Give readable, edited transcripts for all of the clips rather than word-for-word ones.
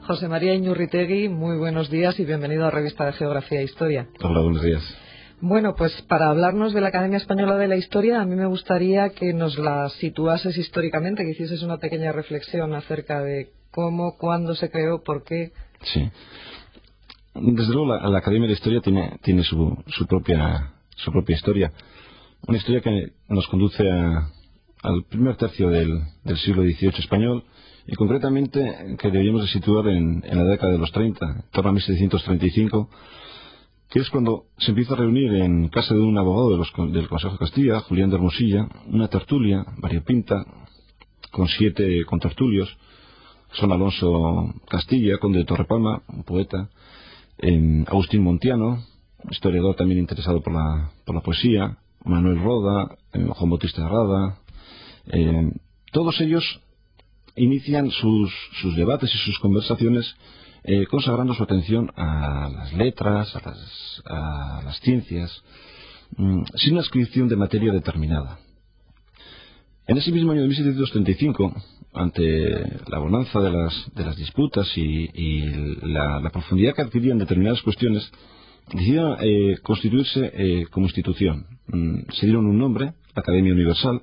José María Iñurritegui, muy buenos días y bienvenido a Revista de Geografía e Historia. Hola, buenos días. Bueno, pues para hablarnos de la Academia Española de la Historia, a mí me gustaría que nos la situases históricamente, que hicieses una pequeña reflexión acerca de cómo, cuándo se creó, por qué. Sí. Desde luego la Academia de la Historia tiene su propia historia. Una historia que nos conduce al primer tercio del siglo XVIII español, y concretamente que deberíamos de situar en la década de los 30, en torno a 1735, que es cuando se empieza a reunir en casa de un abogado del Consejo de Castilla, Julián de Hermosilla, una tertulia variopinta con 7 contertulios. Son Alonso Castilla, conde de Torrepalma, un poeta, Agustín Montiano, historiador también interesado por la poesía, Manuel Roda, Juan Bautista de Rada. Todos ellos inician sus debates y sus conversaciones consagrando su atención a las letras, a las ciencias, sin una adscripción de materia determinada. En ese mismo año de 1735, ante la bonanza de las disputas y la profundidad que adquirían determinadas cuestiones, decidieron constituirse como institución. Se dieron un nombre, la Academia Universal,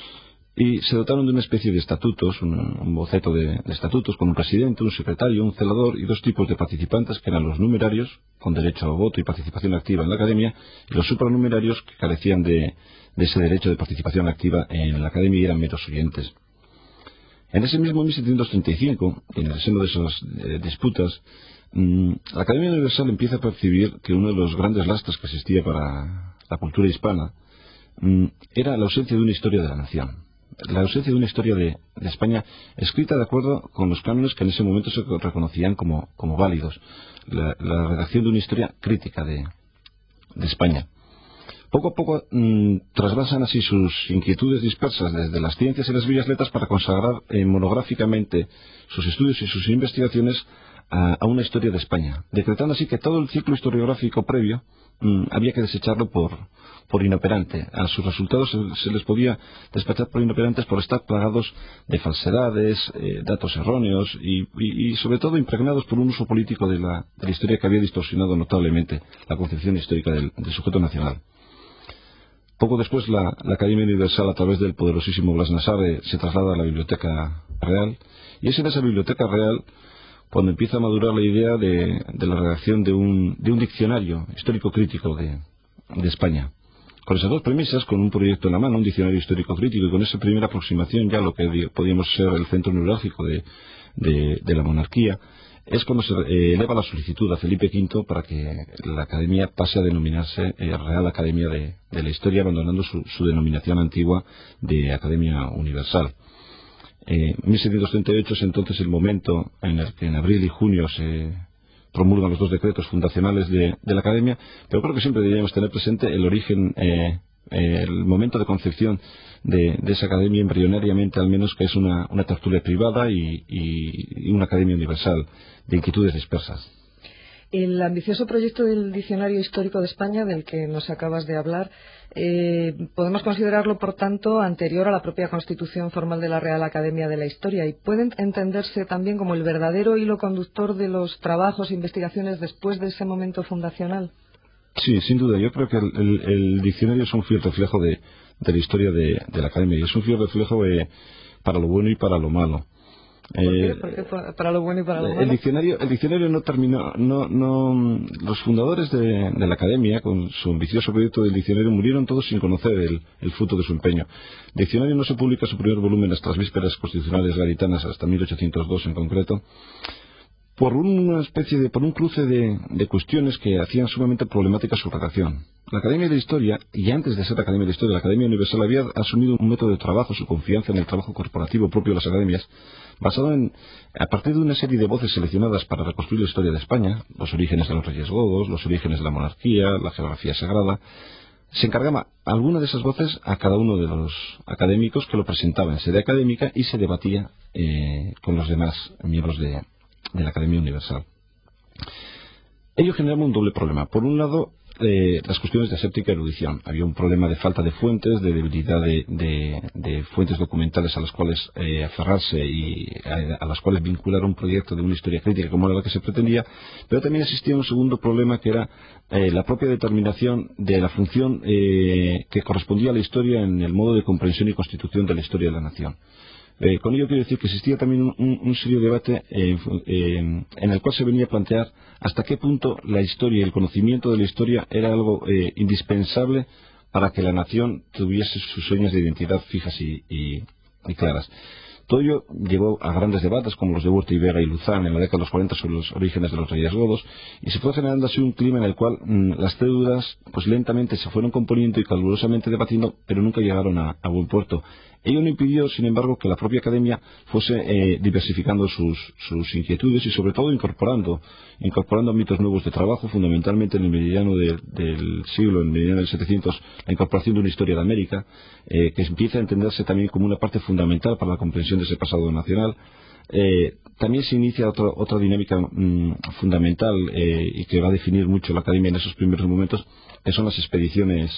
y se dotaron de una especie de estatutos, un boceto de estatutos, con un presidente, un secretario, un celador y 2 tipos de participantes, que eran los numerarios, con derecho a voto y participación activa en la Academia, y los supranumerarios, que carecían de ese derecho de participación activa en la Academia y eran meros oyentes. En ese mismo 1735, en el seno de esas disputas, la Academia Universal empieza a percibir que uno de los grandes lastres que existía para la cultura hispana era la ausencia de una historia de la nación. La ausencia de una historia de España escrita de acuerdo con los cánones que en ese momento se reconocían como válidos. La redacción de una historia crítica de España. Poco a poco trasvasan así sus inquietudes dispersas desde las ciencias y las bellas letras para consagrar monográficamente sus estudios y sus investigaciones a una historia de España, decretando así que todo el ciclo historiográfico previo había que desecharlo por inoperante. A sus resultados se les podía despachar por inoperantes por estar plagados de falsedades, datos erróneos y sobre todo impregnados por un uso político de la historia que había distorsionado notablemente la concepción histórica del sujeto nacional. Poco después la Academia Universal, a través del poderosísimo Blas Nassarre, se traslada a la Biblioteca Real, y es en esa Biblioteca Real cuando empieza a madurar la idea de la redacción de un diccionario histórico crítico de España. Con esas 2 premisas, con un proyecto en la mano, un diccionario histórico crítico, y con esa primera aproximación ya a lo que podíamos ser el centro neurálgico de la monarquía, es cuando se eleva la solicitud a Felipe V para que la Academia pase a denominarse Real Academia de la Historia, abandonando su denominación antigua de Academia Universal. 1738 es entonces el momento en el que en abril y junio se promulgan los 2 decretos fundacionales de la Academia, pero creo que siempre deberíamos tener presente el origen, el momento de concepción de esa Academia, embrionariamente al menos, que es una tertulia privada y una Academia Universal de inquietudes dispersas. El ambicioso proyecto del Diccionario Histórico de España, del que nos acabas de hablar, podemos considerarlo, por tanto, anterior a la propia constitución formal de la Real Academia de la Historia, y puede entenderse también como el verdadero hilo conductor de los trabajos e investigaciones después de ese momento fundacional. Sí, sin duda. Yo creo que el diccionario es un fiel reflejo de la historia de la Academia, y es un fiel reflejo para lo bueno y para lo malo. ¿Por qué? ¿Por qué para lo bueno y para lo malo? El diccionario no terminó, los fundadores de la Academia, con su ambicioso proyecto del diccionario, murieron todos sin conocer el fruto de su empeño. El diccionario no se publica su primer volumen hasta las vísperas constitucionales gaditanas, hasta 1802 en concreto, por un cruce de cuestiones que hacían sumamente problemática su redacción. La Academia de Historia, y antes de ser la Academia de Historia, la Academia Universal había asumido un método de trabajo, su confianza en el trabajo corporativo propio de las academias, basado a partir de una serie de voces seleccionadas para reconstruir la historia de España, los orígenes de los reyes godos, los orígenes de la monarquía, la geografía sagrada. Se encargaba alguna de esas voces a cada uno de los académicos que lo presentaba en sede académica y se debatía con los demás miembros de la Academia Universal. Ello generaba un doble problema. Por un lado, las cuestiones de aséptica y erudición. Había un problema de falta de fuentes, de debilidad de fuentes documentales a las cuales aferrarse y a las cuales vincular un proyecto de una historia crítica como era la que se pretendía, pero también existía un segundo problema que era la propia determinación de la función que correspondía a la historia en el modo de comprensión y constitución de la historia de la nación. Con ello quiero decir que existía también un serio debate en el cual se venía a plantear hasta qué punto la historia y el conocimiento de la historia era algo indispensable para que la nación tuviese sus señas de identidad fijas y claras. Todo ello llevó a grandes debates como los de Huerta y Vega y Luzán en la década de los 40 sobre los orígenes de los reyes godos, y se fue generando así un clima en el cual las deudas pues lentamente se fueron componiendo y calurosamente debatiendo, pero nunca llegaron a buen puerto. Ello no impidió, sin embargo, que la propia academia fuese diversificando sus inquietudes y sobre todo incorporando ámbitos nuevos de trabajo, fundamentalmente en el meridiano del siglo, en el meridiano del 700, la incorporación de una historia de América, que empieza a entenderse también como una parte fundamental para la comprensión de ese pasado nacional. También se inicia otra dinámica fundamental y que va a definir mucho la academia en esos primeros momentos, que son las expediciones,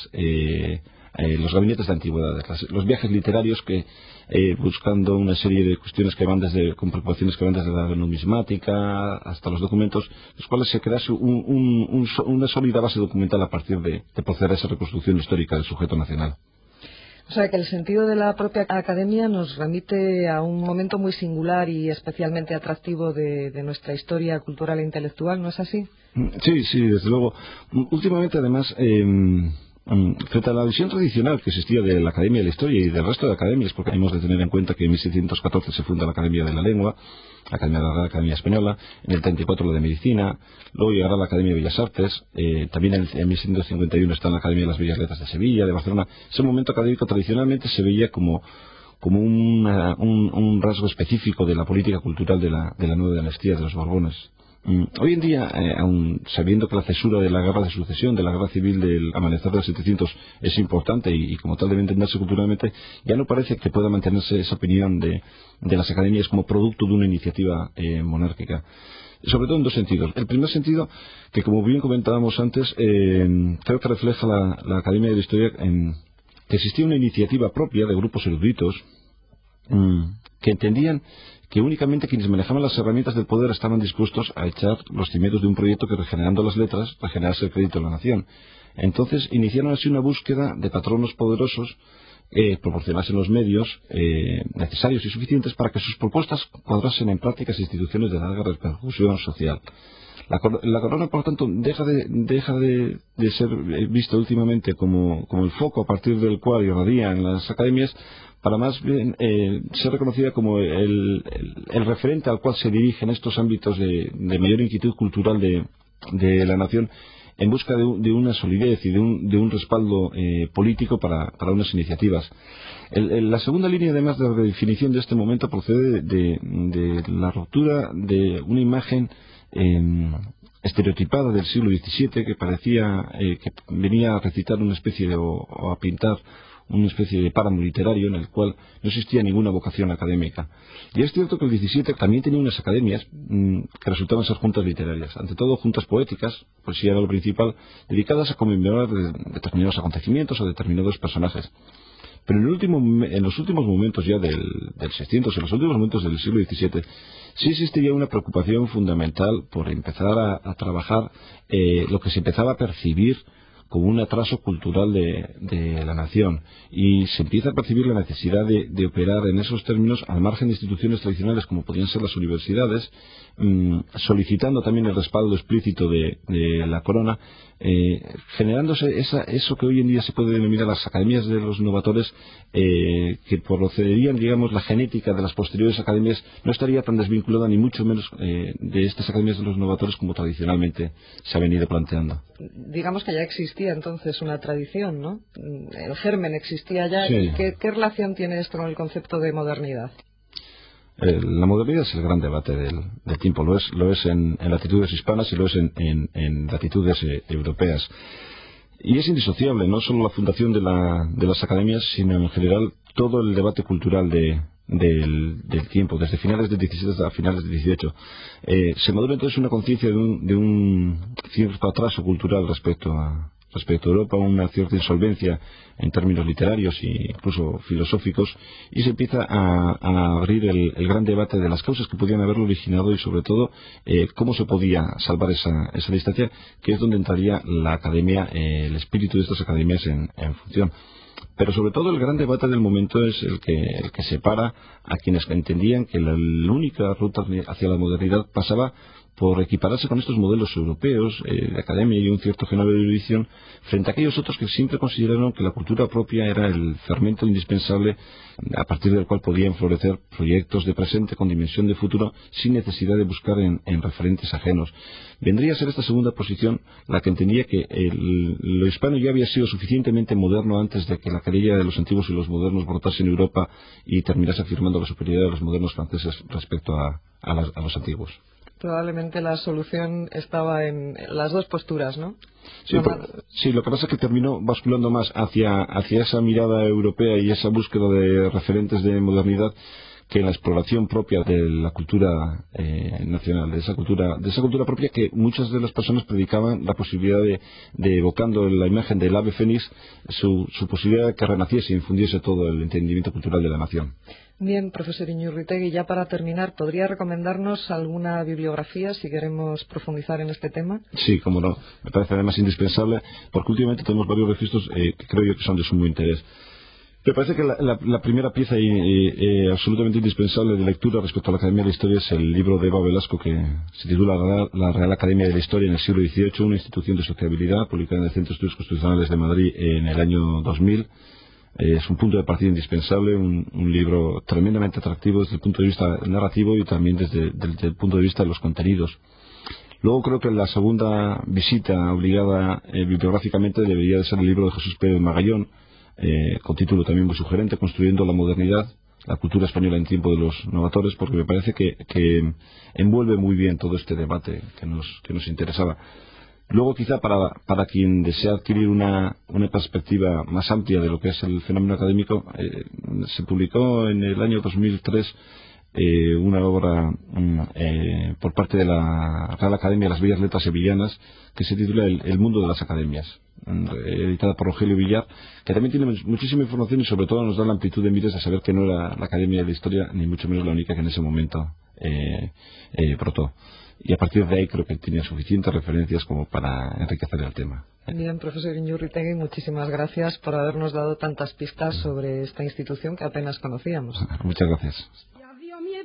los gabinetes de antigüedades, los viajes literarios que buscando una serie de cuestiones con preocupaciones que van desde la numismática hasta los documentos, los cuales se crease una sólida base documental a partir de proceder a esa reconstrucción histórica del sujeto nacional. O sea, que el sentido de la propia academia nos remite a un momento muy singular y especialmente atractivo de nuestra historia cultural e intelectual, ¿no es así? Sí, desde luego. Últimamente, además, frente a la visión tradicional que existía de la Academia de la Historia y del resto de academias, porque hemos de tener en cuenta que en 1714 se funda la Academia de la Lengua, la Academia Española, en el 34 la de Medicina, luego llegará la Academia de Bellas Artes, también en 1751 está la Academia de las Bellas Letras de Sevilla, de Barcelona. Ese momento académico tradicionalmente se veía como un rasgo específico de la política cultural de la nueva dinastía de los Borbones. Hoy en día, aun sabiendo que la cesura de la guerra de sucesión, de la guerra civil del amanecer del 700 es importante y como tal debe entenderse culturalmente, ya no parece que pueda mantenerse esa opinión de las academias como producto de una iniciativa monárquica. Sobre todo en dos sentidos. El primer sentido, que como bien comentábamos antes, creo que refleja la Academia de la Historia que existía una iniciativa propia de grupos eruditos que entendían que únicamente quienes manejaban las herramientas del poder estaban dispuestos a echar los cimientos de un proyecto que, regenerando las letras, regenerase el crédito de la nación. Entonces iniciaron así una búsqueda de patronos poderosos proporcionasen los medios necesarios y suficientes para que sus propuestas cuadrasen en prácticas e instituciones de larga repercusión social. La corona, por lo tanto, deja de ser vista últimamente como el foco a partir del cual irradian las academias, para más bien ser reconocida como el referente al cual se dirigen estos ámbitos de mayor inquietud cultural de la nación, en busca de una solidez y de un respaldo político para unas iniciativas. La segunda línea, además de la redefinición de este momento, procede de la ruptura de una imagen estereotipada del siglo XVII que parecía que venía a recitar una especie o a pintar una especie de páramo literario en el cual no existía ninguna vocación académica. Y es cierto que el XVII también tenía unas academias que resultaban ser juntas literarias, ante todo juntas poéticas, poesía era lo principal, dedicadas a conmemorar determinados acontecimientos o determinados personajes. Pero en los últimos momentos ya del 600, en los últimos momentos del siglo XVII, sí existía una preocupación fundamental por empezar a trabajar lo que se empezaba a percibir como un atraso cultural de la nación, y se empieza a percibir la necesidad de operar en esos términos al margen de instituciones tradicionales como podían ser las universidades, solicitando también el respaldo explícito de la corona, generándose eso que hoy en día se puede denominar las academias de los innovadores, que procederían, digamos, la genética de las posteriores academias no estaría tan desvinculada ni mucho menos de estas academias de los innovadores como tradicionalmente se ha venido planteando. Digamos que ya existía entonces una tradición, ¿no? El germen existía ya. Sí. ¿Qué relación tiene esto con el concepto de modernidad? La modernidad es el gran debate del tiempo, lo es en latitudes hispanas y lo es en latitudes europeas. Y es indisociable, no solo la fundación de las academias, sino en general todo el debate cultural de del tiempo, desde finales del 17 hasta finales del 18. Se madura entonces una conciencia de un cierto atraso cultural respecto a Europa, una cierta insolvencia en términos literarios e incluso filosóficos, y se empieza a abrir el gran debate de las causas que podían haberlo originado y sobre todo cómo se podía salvar esa distancia, que es donde entraría la academia, el espíritu de estas academias en función. Pero sobre todo el gran debate del momento es el que separa a quienes entendían que la única ruta hacia la modernidad pasaba por equipararse con estos modelos europeos de academia y un cierto género de erudición, frente a aquellos otros que siempre consideraron que la cultura propia era el fermento indispensable a partir del cual podían florecer proyectos de presente con dimensión de futuro sin necesidad de buscar en referentes ajenos. Vendría a ser esta segunda posición la que entendía que lo hispano ya había sido suficientemente moderno antes de que la querella de los antiguos y los modernos brotase en Europa y terminase afirmando la superioridad de los modernos franceses respecto a los antiguos. Probablemente la solución estaba en las dos posturas, ¿no? Sí, lo que pasa es que terminó basculando más hacia esa mirada europea y esa búsqueda de referentes de modernidad que en la exploración propia de la cultura nacional, de esa cultura propia que muchas de las personas predicaban la posibilidad de evocando la imagen del ave fénix, su posibilidad de que renaciese y infundiese todo el entendimiento cultural de la nación. Bien, profesor Iñurritegui, ya para terminar, ¿podría recomendarnos alguna bibliografía si queremos profundizar en este tema? Sí, cómo no. Me parece además indispensable porque últimamente tenemos varios registros que creo yo que son de sumo interés. Me parece que la primera pieza absolutamente indispensable de lectura respecto a la Academia de la Historia es el libro de Eva Velasco que se titula La Real Academia de la Historia en el siglo XVIII, una institución de sociabilidad, publicada en el Centro de Estudios Constitucionales de Madrid en el año 2000. Es un punto de partida indispensable, un libro tremendamente atractivo desde el punto de vista narrativo y también desde el punto de vista de los contenidos. Luego creo que la segunda visita obligada bibliográficamente debería de ser el libro de Jesús Pérez Magallón, con título también muy sugerente, Construyendo la modernidad, la cultura española en tiempo de los novatores, porque me parece que envuelve muy bien todo este debate que nos interesaba. Luego, quizá para quien desea adquirir una perspectiva más amplia de lo que es el fenómeno académico, se publicó en el año 2003 una obra por parte de la Real Academia de las Bellas Letras Sevillanas que se titula El mundo de las academias, editada por Rogelio Villar, que también tiene muchísima información y sobre todo nos da la amplitud de miras de saber que no era la Academia de la Historia ni mucho menos la única que en ese momento brotó. Y a partir de ahí creo que tiene suficientes referencias como para enriquecer el tema. Bien, profesor Iñurritegui, muchísimas gracias por habernos dado tantas pistas sobre esta institución que apenas conocíamos. Muchas gracias.